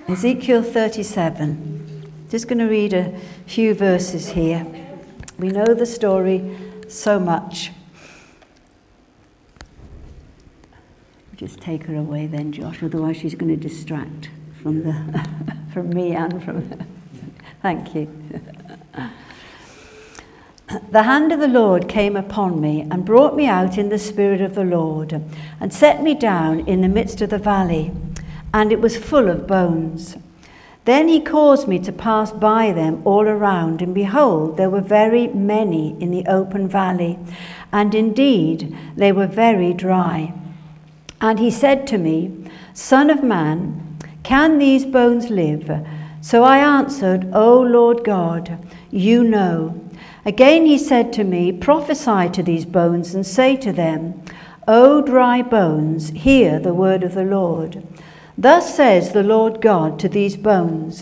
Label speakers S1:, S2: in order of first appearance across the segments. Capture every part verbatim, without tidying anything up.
S1: Ezekiel thirty-seven. Just going to read a few verses here. We know the story so much. Just take her away then, Josh, otherwise she's going to distract from the from me and from her. Thank you. The hand of the Lord came upon me and brought me out in the spirit of the Lord and set me down in the midst of the valley, and it was full of bones. Then he caused me to pass by them all around, and behold, there were very many in the open valley, and indeed they were very dry. And he said to me, Son of man, can these bones live? So I answered, O Lord God, you know. Again he said to me, Prophesy to these bones and say to them, O dry bones, hear the word of the Lord. Thus says the Lord God to these bones,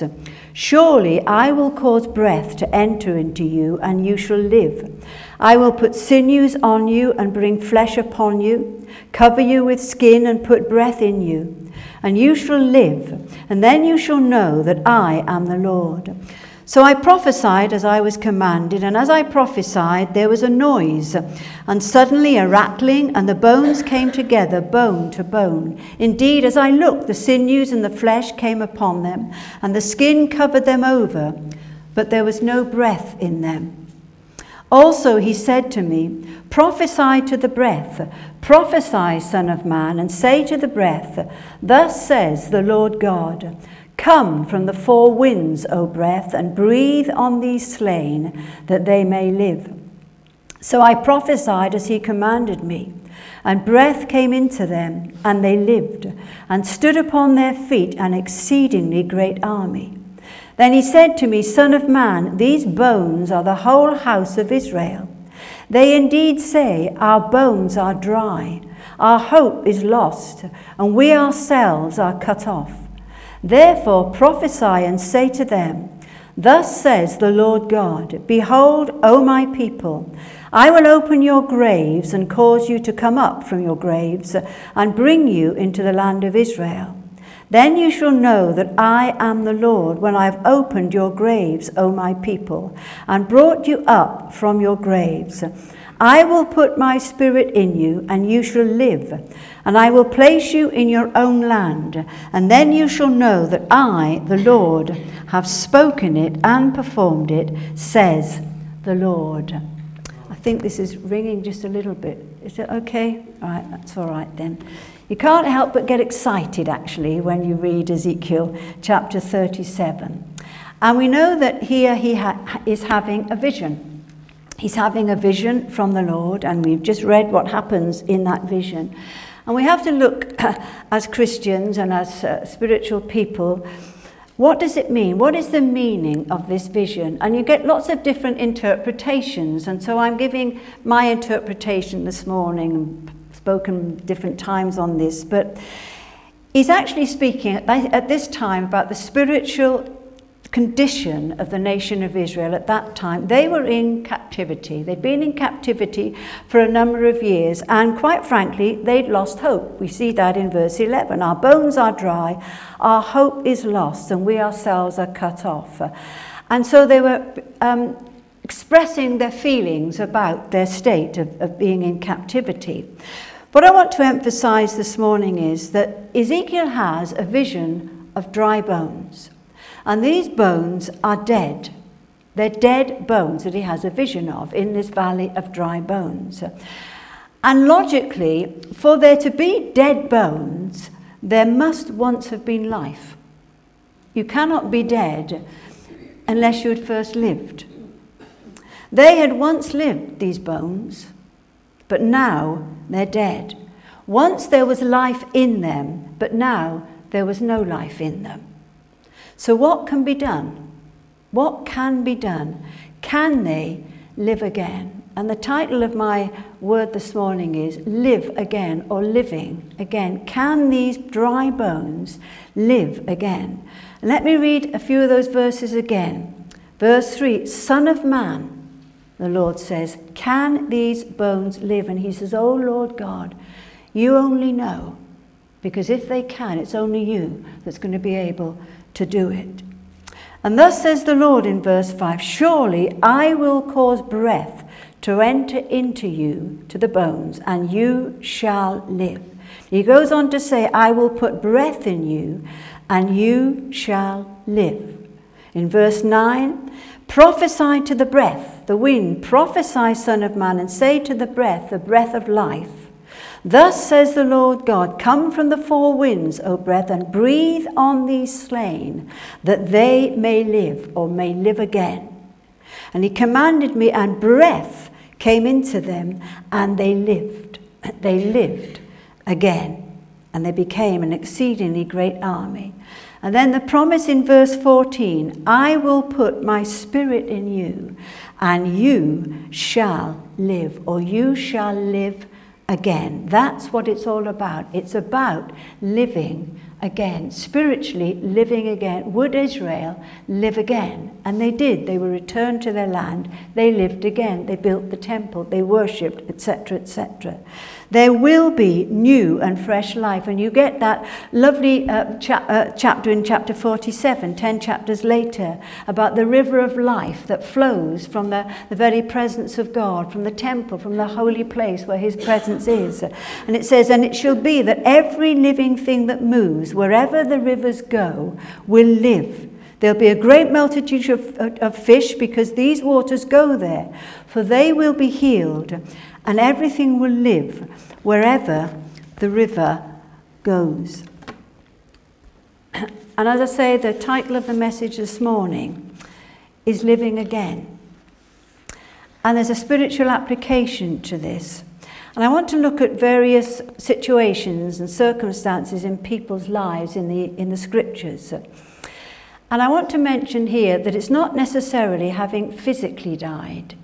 S1: Surely I will cause breath to enter into you, and you shall live. I will put sinews on you and bring flesh upon you, cover you with skin and put breath in you, and you shall live, and then you shall know that I am the Lord. So I prophesied as I was commanded, and as I prophesied there was a noise, and suddenly a rattling, and the bones came together, bone to bone. Indeed, as I looked, the sinews and the flesh came upon them, and the skin covered them over, but there was no breath in them. Also he said to me, Prophesy to the breath, prophesy, Son of man, and say to the breath, Thus says the Lord God, Come from the four winds, O breath, and breathe on these slain, that they may live. So I prophesied as he commanded me, and breath came into them, and they lived, and stood upon their feet an exceedingly great army. Then he said to me, Son of man, these bones are the whole house of Israel. They indeed say, Our bones are dry, our hope is lost, and we ourselves are cut off. Therefore prophesy and say to them, Thus says the Lord God, Behold, O my people, I will open your graves and cause you to come up from your graves and bring you into the land of Israel. Then you shall know that I am the Lord when I have opened your graves, O my people, and brought you up from your graves. I will put my spirit in you, and you shall live, and I will place you in your own land, and then you shall know that I, the Lord, have spoken it and performed it, says the Lord. I think this is ringing just a little bit. Is it okay? All right, that's all right then. You can't help but get excited, actually, when you read Ezekiel chapter thirty-seven. And we know that here he ha- is having a vision. He's having a vision from the Lord, and we've just read what happens in that vision. And we have to look as Christians and as uh, spiritual people, what does it mean? What is the meaning of this vision? And you get lots of different interpretations. And so I'm giving my interpretation this morning, and spoken different times on this. But he's actually speaking at, at this time about the spiritual condition of the nation of Israel at that time. They were in captivity. They'd been in captivity for a number of years, and quite frankly, they'd lost hope. We see that in verse eleven. Our bones are dry, our hope is lost, and we ourselves are cut off. And so they were um, expressing their feelings about their state of, of being in captivity. What I want to emphasize this morning is that Ezekiel has a vision of dry bones. And these bones are dead. They're dead bones that he has a vision of in this valley of dry bones. And logically, for there to be dead bones, there must once have been life. You cannot be dead unless you had first lived. They had once lived, these bones, but now they're dead. Once there was life in them, but now there was no life in them. So what can be done? What can be done? Can they live again? And the title of my word this morning is Live Again, or Living Again. Can these dry bones live again? And let me read a few of those verses again. Verse three, Son of man, the Lord says, can these bones live? And he says, Oh Lord God, you only know. Because if they can, it's only you that's going to be able to do it. And thus says the Lord in verse five, surely I will cause breath to enter into you, to the bones, and you shall live. He goes on to say, I will put breath in you, and you shall live. In verse nine, prophesy to the breath, the wind, prophesy, Son of Man, and say to the breath, the breath of life. Thus says the Lord God, come from the four winds, O breath, and breathe on these slain, that they may live, or may live again. And he commanded me, and breath came into them, and they lived. They lived again, and they became an exceedingly great army. And then the promise in verse fourteen, I will put my spirit in you, and you shall live, or you shall live again. That's what it's all about. It's about living again, spiritually living again. Would Israel live again? And they did. They were returned to their land. They lived again. They built the temple. They worshipped, et cetera, et cetera. There will be new and fresh life. And you get that lovely uh, cha- uh, chapter in chapter forty-seven, ten chapters later, about the river of life that flows from the, the very presence of God, from the temple, from the holy place where his presence is. And it says, and it shall be that every living thing that moves, wherever the rivers go, will live. There'll be a great multitude of, of fish, because these waters go there, for they will be healed, and everything will live wherever the river goes. And as I say, the title of the message this morning is Living Again. And there's a spiritual application to this. And I want to look at various situations and circumstances in people's lives in the in the scriptures. And I want to mention here that it's not necessarily having physically died.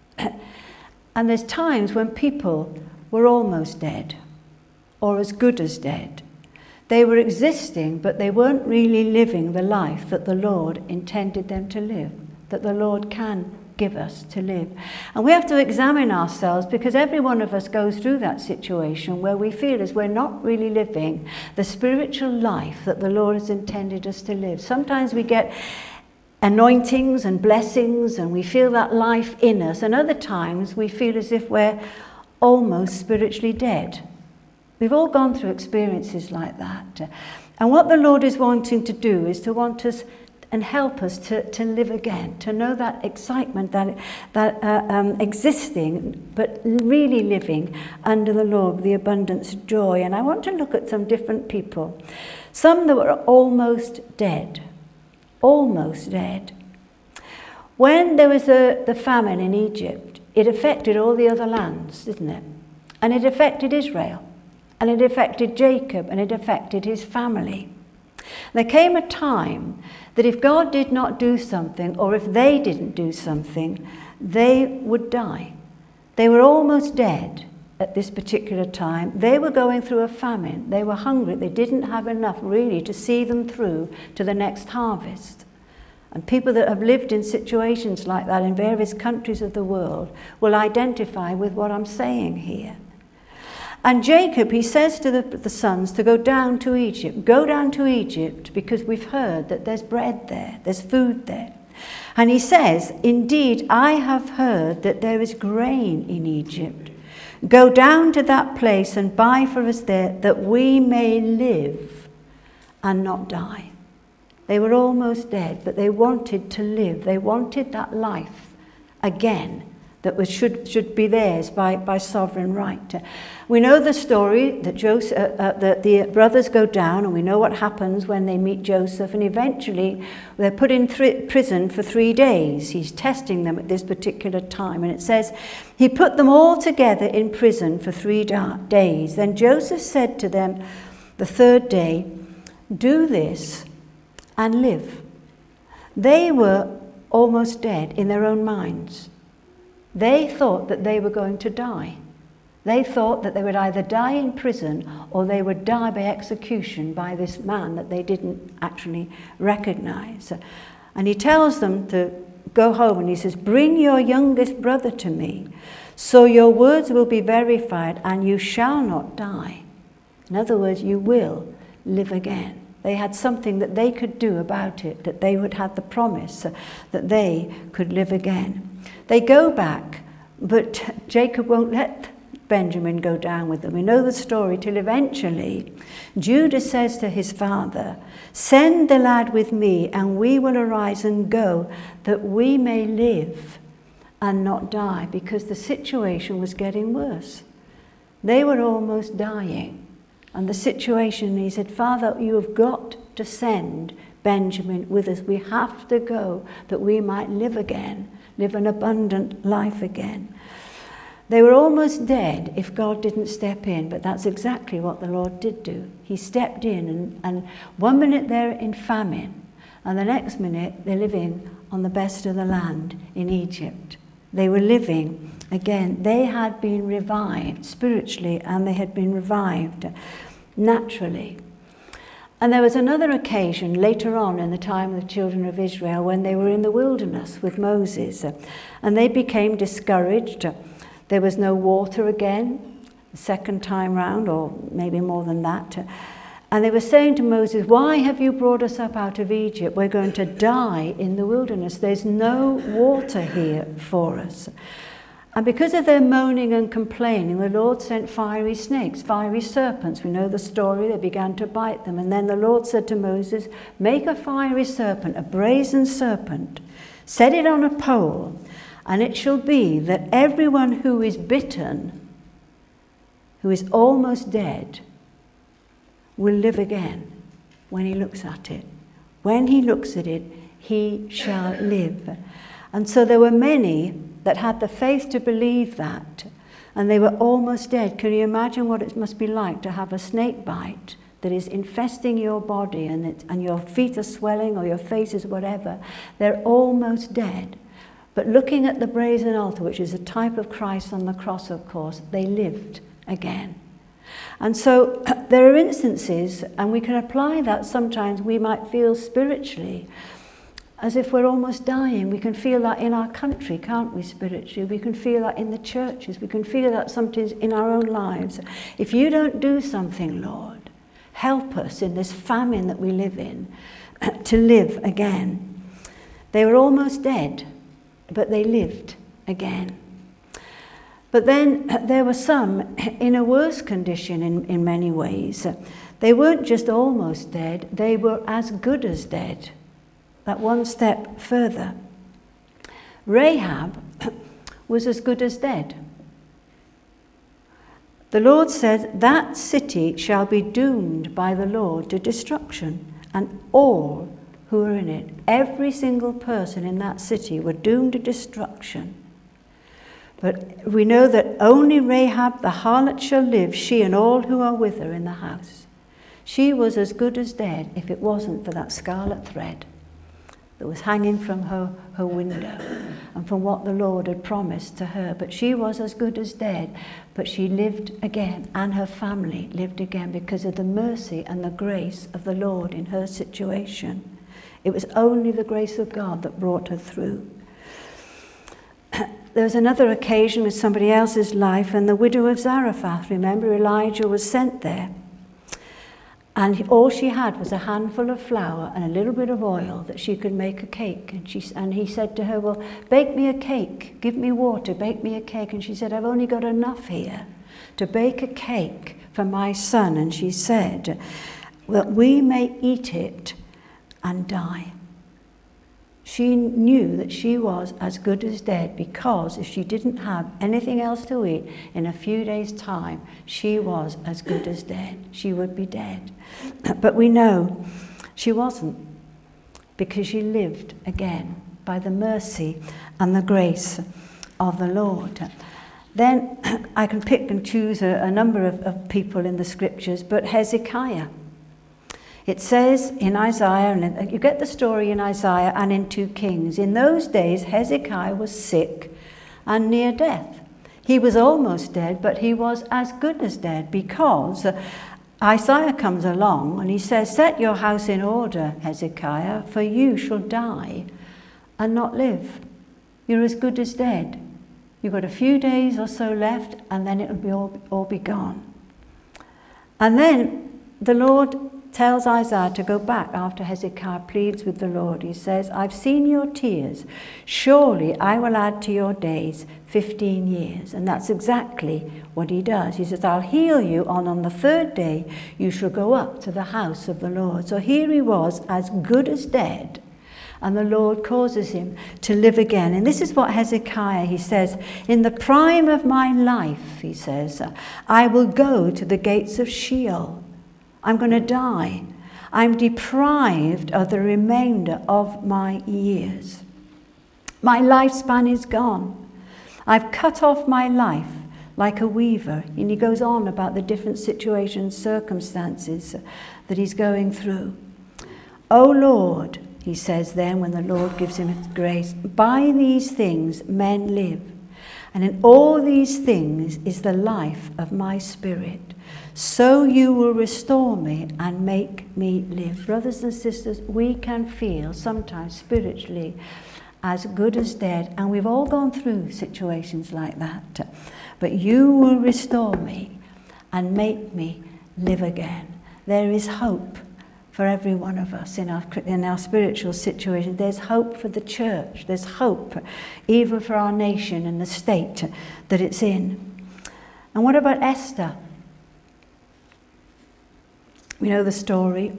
S1: And there's times when people were almost dead, or as good as dead. They were existing, but they weren't really living the life that the Lord intended them to live, that the Lord can give us to live. And we have to examine ourselves, because every one of us goes through that situation where we feel as we're not really living the spiritual life that the Lord has intended us to live. Sometimes we get anointings and blessings and we feel that life in us, and other times we feel as if we're almost spiritually dead. We've all gone through experiences like that. And what the Lord is wanting to do is to want us and help us to, to live again, to know that excitement, that that uh, um, existing, but really living under the Lord with the abundance of joy. And I want to look at some different people. Some that were almost dead, almost dead. When there was a, the famine in Egypt, it affected all the other lands, didn't it? And it affected Israel, and it affected Jacob, and it affected his family. There came a time that if God did not do something, or if they didn't do something, they would die. They were almost dead at this particular time. They were going through a famine. They were hungry. They didn't have enough really to see them through to the next harvest. And people that have lived in situations like that in various countries of the world will identify with what I'm saying here. And Jacob, he says to the, the sons to go down to Egypt. Go down to Egypt, because we've heard that there's bread there, there's food there. And he says, indeed, I have heard that there is grain in Egypt. Go down to that place and buy for us there, that we may live and not die. They were almost dead, but they wanted to live. They wanted that life again that was, should, should be theirs by, by sovereign right. We know the story that Joseph, uh, uh, that the brothers go down, and we know what happens when they meet Joseph, and eventually they're put in th- prison for three days. He's testing them at this particular time, and it says, he put them all together in prison for three da- days. Then Joseph said to them the third day, do this and live. They were almost dead in their own minds. They thought that they were going to die. They thought that they would either die in prison or they would die by execution by this man that they didn't actually recognize. And he tells them to go home, and he says, bring your youngest brother to me, so your words will be verified and you shall not die. In other words, you will live again. They had something that they could do about it, that they would have the promise that they could live again. They go back, but Jacob won't let Benjamin go down with them. We know the story till eventually Judah says to his father, "Send the lad with me, and we will arise and go, that we may live and not die," because the situation was getting worse. They were almost dying. And the situation, he said, "Father, you have got to send Benjamin with us. We have to go that we might live again, live an abundant life again." They were almost dead if God didn't step in, but that's exactly what the Lord did do. He stepped in, and, and one minute they're in famine, and the next minute they're living on the best of the land in Egypt. They were living again. They had been revived spiritually, and they had been revived naturally. And there was another occasion later on in the time of the children of Israel when they were in the wilderness with Moses, and they became discouraged. There was no water again, the second time round, or maybe more than that. And they were saying to Moses, "Why have you brought us up out of Egypt? We're going to die in the wilderness. There's no water here for us." And because of their moaning and complaining, the Lord sent fiery snakes, fiery serpents. We know the story. They began to bite them. And then the Lord said to Moses, "Make a fiery serpent, a brazen serpent. Set it on a pole, and it shall be that everyone who is bitten, who is almost dead, will live again when he looks at it. When he looks at it, he shall live." And so there were many that had the faith to believe that, and they were almost dead. Can you imagine what it must be like to have a snake bite that is infesting your body, and, it, and your feet are swelling, or your face is whatever? They're almost dead. But looking at the brazen altar, which is a type of Christ on the cross, of course, they lived again. And so there are instances, and we can apply that sometimes. We might feel spiritually as if we're almost dying. We can feel that in our country, can't we, spiritually? We can feel that in the churches. We can feel that sometimes in our own lives. If you don't do something, Lord, help us in this famine that we live in to live again. They were almost dead, but they lived again. But then there were some in a worse condition in, in many ways. They weren't just almost dead, they were as good as dead. That one step further. Rahab was as good as dead. The Lord said, "That city shall be doomed by the Lord to destruction, and all who are in it." Every single person in that city were doomed to destruction. But we know that only Rahab the harlot shall live, she and all who are with her in the house. She was as good as dead if it wasn't for that scarlet thread that was hanging from her, her window, and from what the Lord had promised to her. But she was as good as dead, but she lived again, and her family lived again because of the mercy and the grace of the Lord in her situation. It was only the grace of God that brought her through. There was another occasion with somebody else's life, and the widow of Zarephath. Remember, Elijah was sent there. And all she had was a handful of flour and a little bit of oil that she could make a cake. And, she, and he said to her, "Well, bake me a cake. Give me water, bake me a cake." And she said, "I've only got enough here to bake a cake for my son." And she said, "That we may eat it and die." She knew that she was as good as dead, because if she didn't have anything else to eat in a few days' time, she was as good as dead. She would be dead. But we know she wasn't, because she lived again by the mercy and the grace of the Lord. Then I can pick and choose a, a number of, of people in the scriptures, but Hezekiah. It says in Isaiah, and you get the story in Isaiah and in two Kings, in those days Hezekiah was sick and near death. He was almost dead, but he was as good as dead, because Isaiah comes along and he says, "Set your house in order, Hezekiah, for you shall die and not live." You're as good as dead. You've got a few days or so left, and then it'll be all, all be gone. And then the Lord tells Isaiah to go back after Hezekiah pleads with the Lord. He says, I've seen your tears. Surely I will add to your days fifteen years. And that's exactly what he does. He says, I'll heal you, and on the third day you shall go up to the house of the Lord. So here he was, as good as dead. And the Lord causes him to live again. And this is what Hezekiah, he says, in the prime of my life, he says, I will go to the gates of Sheol. I'm going to die. I'm deprived of the remainder of my years. My lifespan is gone. I've cut off my life like a weaver. And he goes on about the different situations, circumstances that he's going through. O Lord, he says then, when the Lord gives him his grace, by these things men live, and in all these things is the life of my spirit. So you will restore me and make me live. Brothers and sisters, we can feel sometimes spiritually as good as dead, and we've all gone through situations like that. But you will restore me and make me live again. There is hope for every one of us in our in our spiritual situation. There's hope for the church. There's hope even for our nation and the state that it's in. And what about Esther? We know the story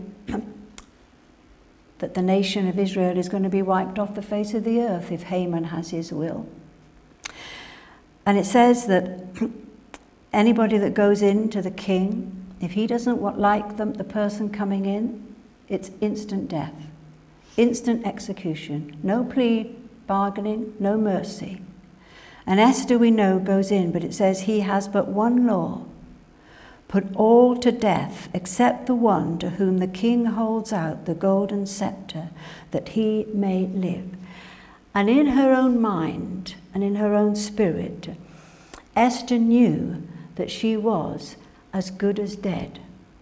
S1: that the nation of Israel is going to be wiped off the face of the earth if Haman has his will. And it says that anybody that goes in to the king, if he doesn't like them, the person coming in, it's instant death, instant execution, no plea bargaining, no mercy. And Esther, we know, goes in, but it says he has but one law: put all to death except the one to whom the king holds out the golden scepter, that he may live. And in her own mind and in her own spirit, Esther knew that she was as good as dead.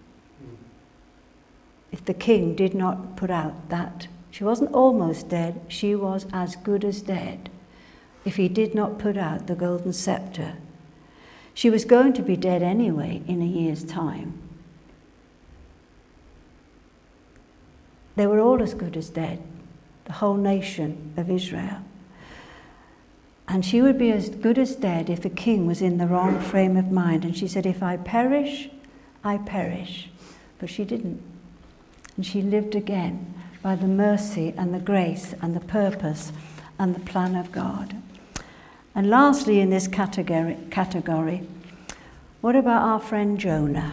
S1: If the king did not put out that, she wasn't almost dead, she was as good as dead if he did not put out the golden scepter. She was going to be dead anyway in a year's time. They were all as good as dead, the whole nation of Israel. And she would be as good as dead if the king was in the wrong frame of mind. And she said, if I perish, I perish. But she didn't. And she lived again by the mercy and the grace and the purpose and the plan of God. And lastly, in this category, category, what about our friend Jonah?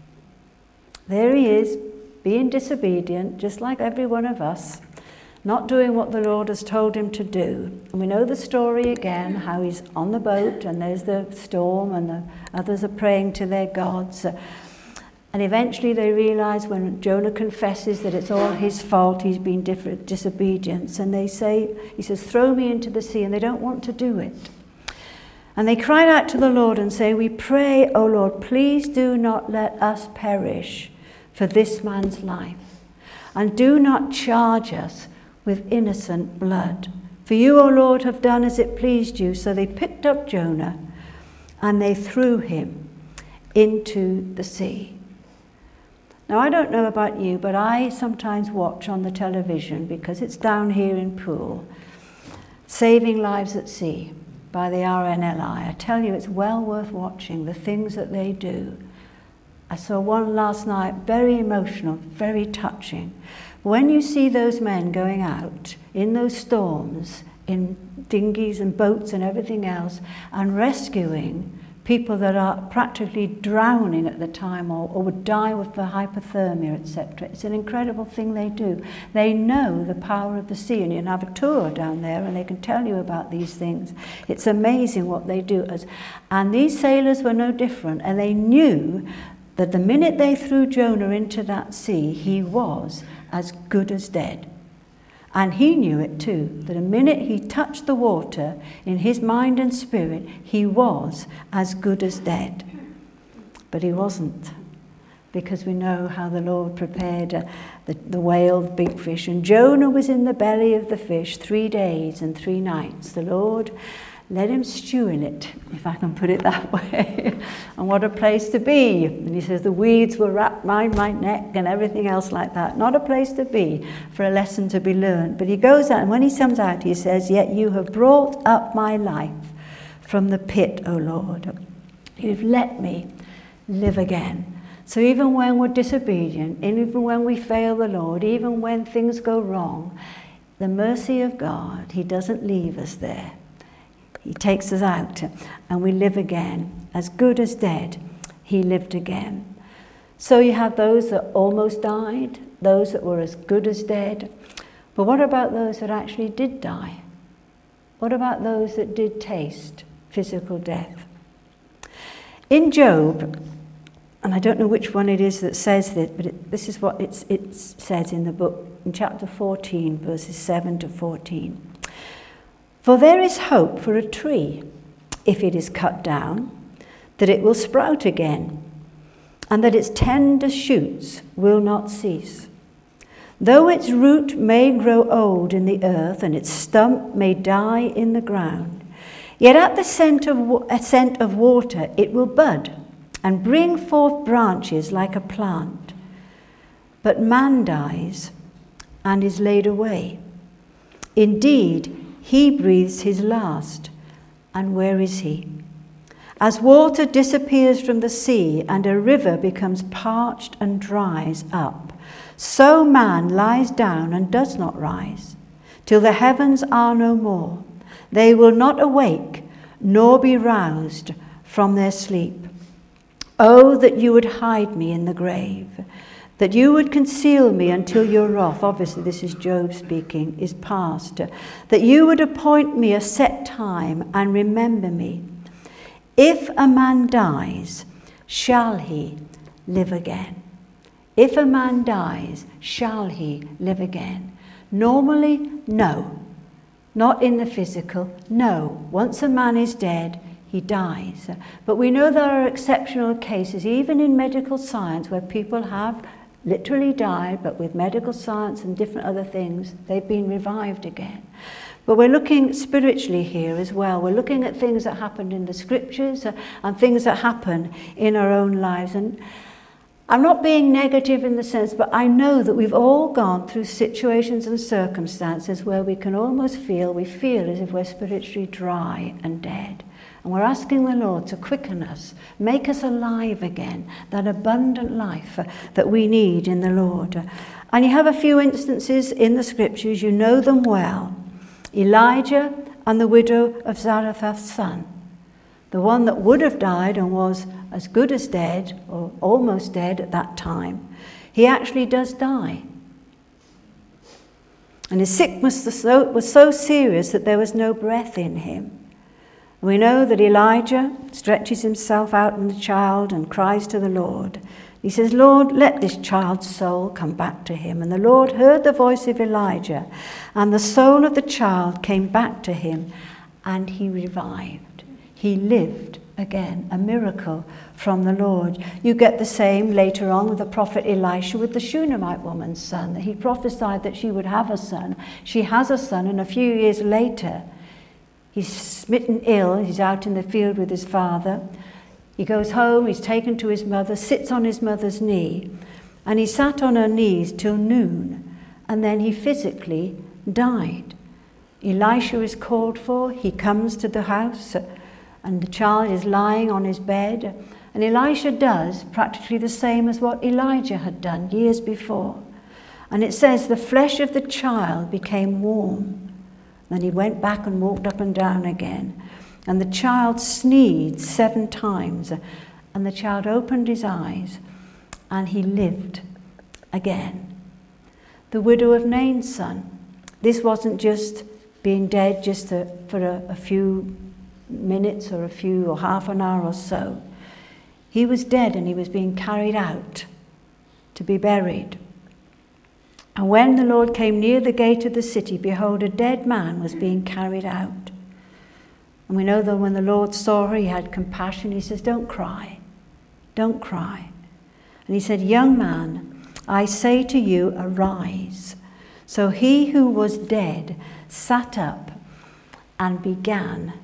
S1: There he is, being disobedient, just like every one of us, not doing what the Lord has told him to do. And we know the story again, how he's on the boat and there's the storm and the others are praying to their gods. And eventually they realize when Jonah confesses that it's all his fault, he's been different, disobedience, and they say, he says, throw me into the sea, and they don't want to do it. And they cried out to the Lord and say, we pray, O Lord, please do not let us perish for this man's life, and do not charge us with innocent blood. For you, O Lord, have done as it pleased you. So they picked up Jonah and they threw him into the sea. Now, I don't know about you, but I sometimes watch on the television, because it's down here in Poole, Saving Lives at Sea by the R N L I. I tell you, it's well worth watching, the things that they do. I saw one last night, very emotional, very touching. When you see those men going out in those storms, in dinghies and boats and everything else, and rescuing people that are practically drowning at the time, or, or would die with the hypothermia, et cetera. It's an incredible thing they do. They know the power of the sea, and you can have a tour down there and they can tell you about these things. It's amazing what they do. As, and these sailors were no different, and they knew that the minute they threw Jonah into that sea, he was as good as dead. And he knew it too, that the minute he touched the water in his mind and spirit, he was as good as dead. But he wasn't, because we know how the Lord prepared uh, the, the whale, the big fish, and Jonah was in the belly of the fish three days and three nights. The Lord let him stew in it, if I can put it that way. And what a place to be. And he says the weeds will wrap around my neck and everything else like that. Not a place to be for a lesson to be learned. But he goes out, and when he comes out, he says, yet you have brought up my life from the pit, O Lord. You've let me live again. So even when we're disobedient, even when we fail the Lord, even when things go wrong, the mercy of God, he doesn't leave us there. He takes us out and we live again. As good as dead, he lived again. So you have those that almost died, those that were as good as dead. But what about those that actually did die? What about those that did taste physical death? In Job, and I don't know which one it is that says this, but it, this is what it's, it says in the book, in chapter fourteen, verses seven to fourteen. For there is hope for a tree, if it is cut down, that it will sprout again, and that its tender shoots will not cease. Though its root may grow old in the earth, and its stump may die in the ground, yet at the scent of, a scent of water it will bud, and bring forth branches like a plant. But man dies, and is laid away. Indeed, he breathes his last, and where is he? As water disappears from the sea, and a river becomes parched and dries up, so man lies down and does not rise, till the heavens are no more. They will not awake, nor be roused from their sleep. Oh, that you would hide me in the grave, that you would conceal me until your wrath, obviously this is Job speaking, is past, that you would appoint me a set time and remember me. If a man dies, shall he live again? If a man dies, shall he live again? Normally, no. Not in the physical, no. Once a man is dead, he dies. But we know there are exceptional cases, even in medical science, where people have literally died, but with medical science and different other things, they've been revived again. But we're looking spiritually here as well. We're looking at things that happened in the scriptures and things that happen in our own lives. And I'm not being negative in the sense, but I know that we've all gone through situations and circumstances where we can almost feel, we feel as if we're spiritually dry and dead. And we're asking the Lord to quicken us, make us alive again, that abundant life that we need in the Lord. And you have a few instances in the scriptures, you know them well. Elijah and the widow of Zarephath's son. The one that would have died and was as good as dead, or almost dead at that time, he actually does die. And his sickness was so, was so serious that there was no breath in him. We know that Elijah stretches himself out on the child and cries to the Lord. He says, Lord, let this child's soul come back to him. And the Lord heard the voice of Elijah, and the soul of the child came back to him, and he revived. He lived again, a miracle from the Lord. You get the same later on with the prophet Elisha with the Shunammite woman's son. He prophesied that she would have a son. She has a son, and a few years later, he's smitten ill. He's out in the field with his father. He goes home, he's taken to his mother, sits on his mother's knee, and he sat on her knees till noon, and then he physically died. Elisha is called for. He comes to the house, and the child is lying on his bed, and Elisha does practically the same as what Elijah had done years before. And it says the flesh of the child became warm. Then he went back and walked up and down again. And the child sneezed seven times, and the child opened his eyes, and he lived again. The widow of Nain's son. This wasn't just being dead just a, for a, a few minutes or a few or half an hour or so. He was dead, and he was being carried out to be buried. And when the Lord came near the gate of the city, behold, a dead man was being carried out. And we know that when the Lord saw her, he had compassion. He says, don't cry, don't cry. And he said, young man, I say to you, arise. So he who was dead sat up and began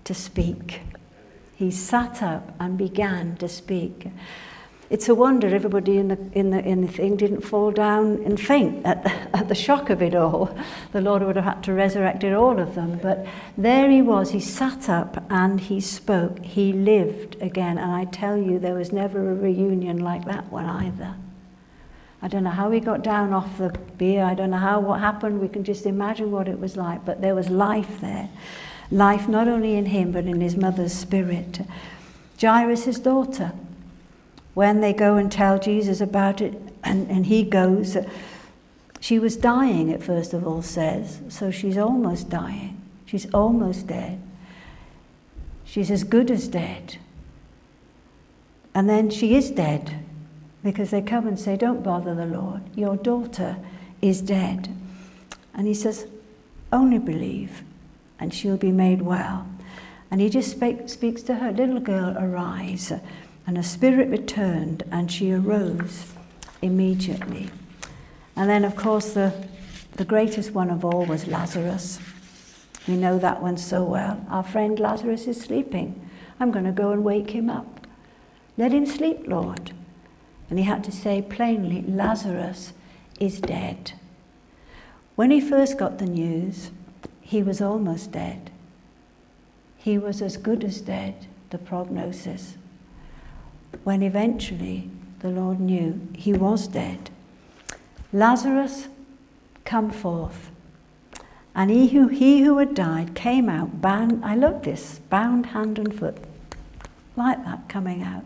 S1: to speak. He sat up and began to speak. It's a wonder everybody in the in the in the thing didn't fall down and faint at the, at the shock of it all. The Lord would have had to resurrect all of them. But there he was. He sat up and he spoke. He lived again. And I tell you, there was never a reunion like that one either. I don't know how he got down off the bier. I don't know how what happened. We can just imagine what it was like. But there was life there. Life not only in him, but in his mother's spirit. Jairus' daughter. When they go and tell Jesus about it, and, and he goes, she was dying, it first of all says, so she's almost dying. She's almost dead. She's as good as dead. And then she is dead, because they come and say, don't bother the Lord, your daughter is dead. And he says, only believe, and she'll be made well. And he just speak, speaks to her, little girl, arise. And her spirit returned, and she arose immediately. And then, of course, the, the greatest one of all was Lazarus. We know that one so well. Our friend Lazarus is sleeping. I'm going to go and wake him up. Let him sleep, Lord. And he had to say plainly, Lazarus is dead. When he first got the news, he was almost dead. He was as good as dead, the prognosis. When eventually the Lord knew he was dead. Lazarus, come forth. And he who, he who had died came out, bound, I love this, bound hand and foot, like that coming out.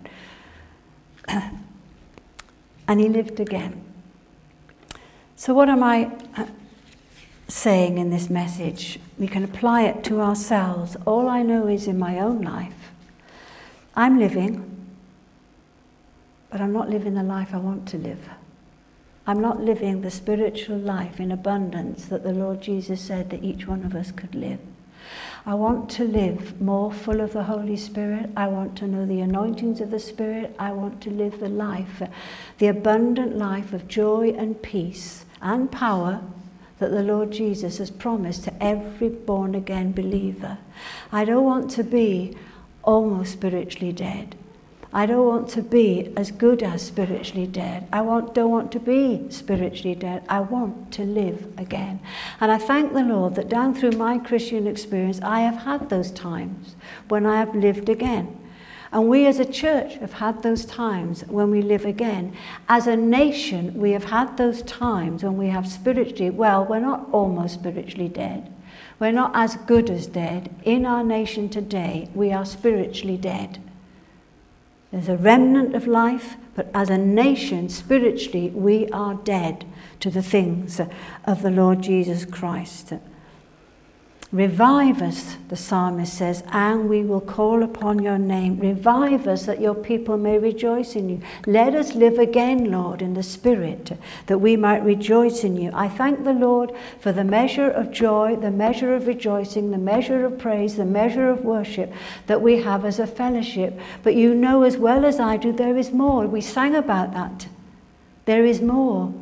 S1: And he lived again. So what am I saying in this message? We can apply it to ourselves. All I know is in my own life, I'm living, but I'm not living the life I want to live. I'm not living the spiritual life in abundance that the Lord Jesus said that each one of us could live. I want to live more full of the Holy Spirit. I want to know the anointings of the Spirit. I want to live the life, the abundant life of joy and peace and power that the Lord Jesus has promised to every born-again believer. I don't want to be almost spiritually dead. I don't want to be as good as spiritually dead. I want, don't want to be spiritually dead. I want to live again. And I thank the Lord that down through my Christian experience, I have had those times when I have lived again. And we as a church have had those times when we live again. As a nation, we have had those times when we have spiritually, well, we're not almost spiritually dead. We're not as good as dead. In our nation today, we are spiritually dead. There's a remnant of life, but as a nation, spiritually, we are dead to the things of the Lord Jesus Christ. Revive us, the psalmist says, and we will call upon your name. Revive us that your people may rejoice in you. Let us live again, Lord, in the Spirit, that we might rejoice in you. I thank the Lord for the measure of joy, the measure of rejoicing, the measure of praise, the measure of worship that we have as a fellowship. But you know as well as I do, there is more. We sang about that. There is more.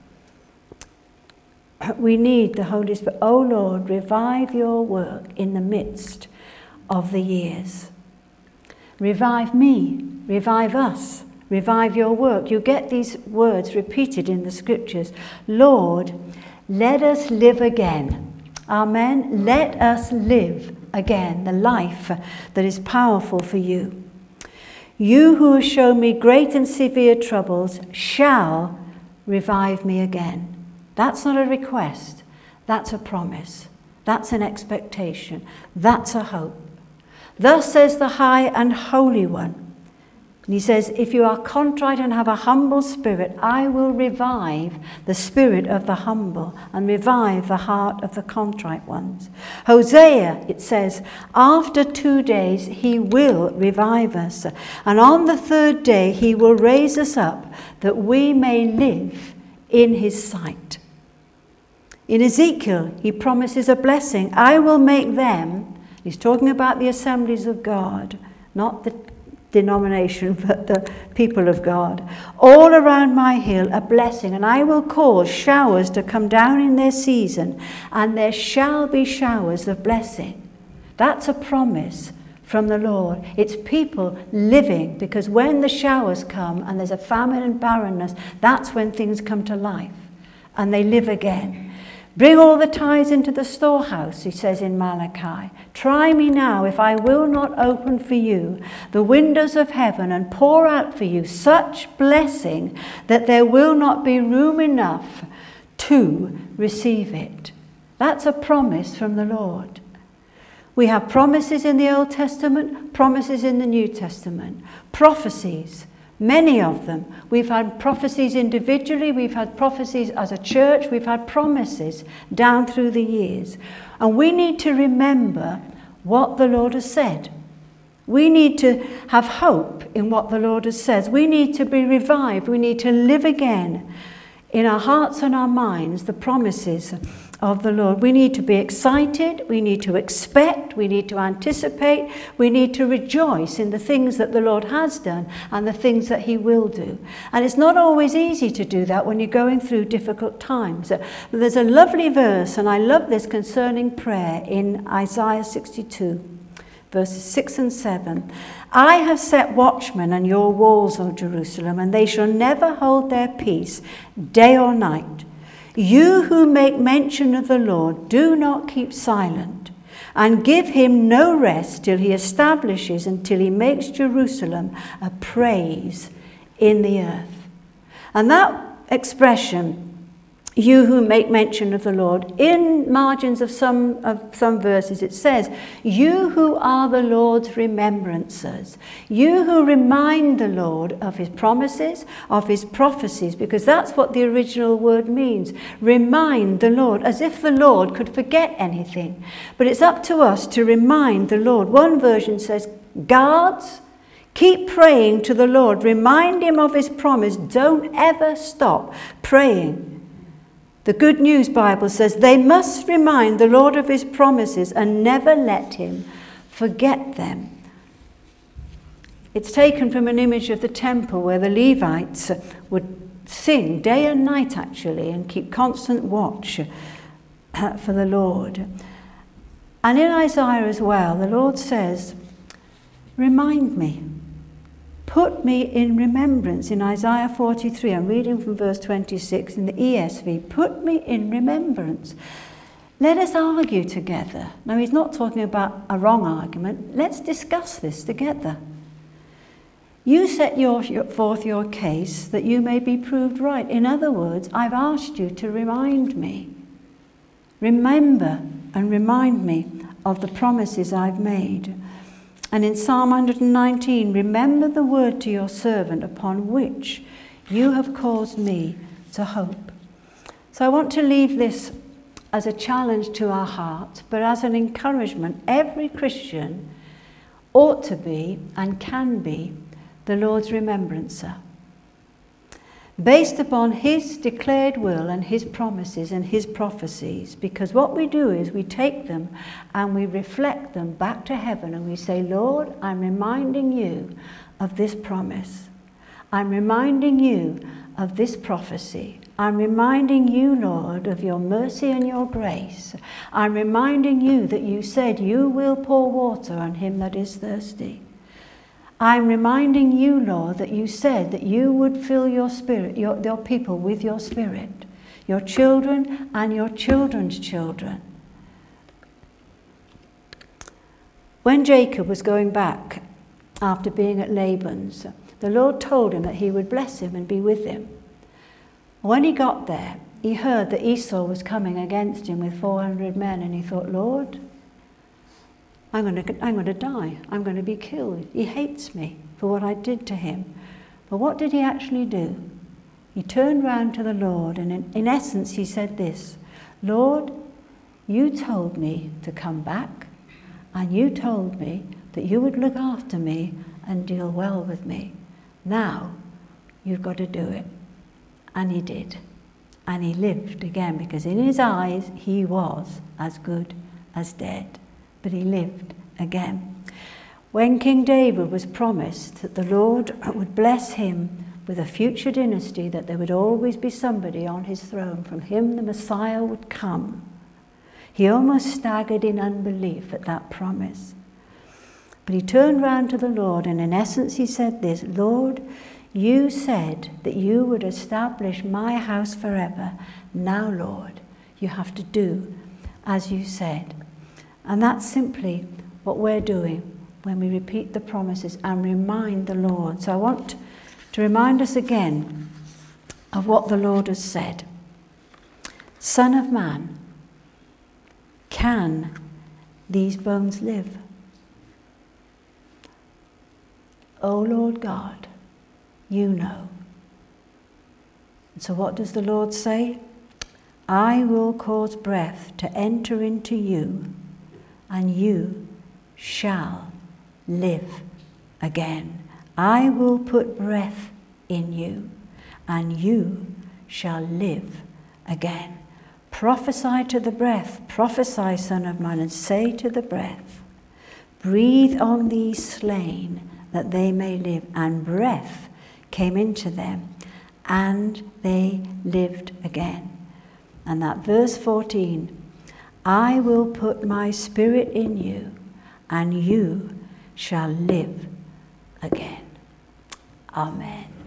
S1: We need the Holy Spirit. Oh Lord, revive your work in the midst of the years. Revive me, revive us, revive your work. You get these words repeated in the scriptures. Lord, let us live again. Amen. Let us live again the life that is powerful for you. You who have shown me great and severe troubles shall revive me again. That's not a request. That's a promise. That's an expectation. That's a hope. Thus says the high and holy one. And he says, if you are contrite and have a humble spirit, I will revive the spirit of the humble and revive the heart of the contrite ones. Hosea, it says, after two days he will revive us. And on the third day he will raise us up that we may live in his sight. In Ezekiel, he promises a blessing. I will make them, he's talking about the assemblies of God, not the denomination, but the people of God, all around my hill a blessing, and I will cause showers to come down in their season, and there shall be showers of blessing. That's a promise from the Lord. It's people living, because when the showers come and there's a famine and barrenness, that's when things come to life and they live again. Bring all the tithes into the storehouse, he says in Malachi. Try me now if I will not open for you the windows of heaven and pour out for you such blessing that there will not be room enough to receive it. That's a promise from the Lord. We have promises in the Old Testament, promises in the New Testament, prophecies. Many of them. We've had prophecies individually, we've had prophecies as a church, we've had promises down through the years. And we need to remember what the Lord has said. We need to have hope in what the Lord has said. We need to be revived. We need to live again in our hearts and our minds the promises of the Lord. We need to be excited, we need to expect, we need to anticipate, we need to rejoice in the things that the Lord has done and the things that he will do. And it's not always easy to do that when you're going through difficult times. There's a lovely verse, and I love this, concerning prayer in Isaiah sixty-two, verses six and seven. I have set watchmen on your walls, O Jerusalem, and they shall never hold their peace day or night. You who make mention of the Lord, do not keep silent, and give him no rest till he establishes, until he makes Jerusalem a praise in the earth. And that expression, you who make mention of the Lord, in margins of some of some verses it says, you who are the Lord's remembrancers, you who remind the Lord of his promises, of his prophecies, because that's what the original word means. Remind the Lord, as if the Lord could forget anything. But it's up to us to remind the Lord. One version says, guards, keep praying to the Lord. Remind him of his promise. Don't ever stop praying. The Good News Bible says they must remind the Lord of his promises and never let him forget them. It's taken from an image of the temple where the Levites would sing day and night, actually, and keep constant watch for the Lord. And in Isaiah as well, the Lord says, remind me. Put me in remembrance. In Isaiah forty-three, I'm reading from verse twenty-six in the E S V. Put me in remembrance. Let us argue together. Now, he's not talking about a wrong argument. Let's discuss this together. You set your, your, forth your case that you may be proved right. In other words, I've asked you to remind me. Remember and remind me of the promises I've made. And in Psalm one nineteen, remember the word to your servant upon which you have caused me to hope. So I want to leave this as a challenge to our hearts, but as an encouragement. Every Christian ought to be and can be the Lord's remembrancer, based upon his declared will and his promises and his prophecies. Because what we do is we take them and we reflect them back to heaven, and we say, Lord, I'm reminding you of this promise. I'm reminding you of this prophecy. I'm reminding you, Lord, of your mercy and your grace. I'm reminding you that you said you will pour water on him that is thirsty. I'm reminding you, Lord, that you said that you would fill your spirit, your, your people with your spirit, your children and your children's children. When Jacob was going back after being at Laban's, the Lord told him that he would bless him and be with him. When he got there, he heard that Esau was coming against him with four hundred men, and he thought, Lord, I'm going to, I'm going to die. I'm going to be killed. He hates me for what I did to him. But what did he actually do? He turned round to the Lord, and in, in essence he said this, Lord, you told me to come back, and you told me that you would look after me and deal well with me. Now you've got to do it. And he did. And he lived again, because in his eyes he was as good as dead. But he lived again. When King David was promised that the Lord would bless him with a future dynasty, that there would always be somebody on his throne, from him the Messiah would come, He almost staggered in unbelief at that promise. But he turned round to the Lord, and in essence he said this, Lord, you said that you would establish my house forever. Now, Lord, you have to do as you said. And that's simply what we're doing when we repeat the promises and remind the Lord. So I want to remind us again of what the Lord has said. Son of man, can these bones live? O Lord God, you know. And so what does the Lord say? I will cause breath to enter into you, and you shall live again. I will put breath in you, and you shall live again. Prophesy to the breath, prophesy, Son of Man, and say to the breath, breathe on these slain that they may live. And breath came into them, and they lived again. And that verse fourteen, I will put my spirit in you, and you shall live again. Amen.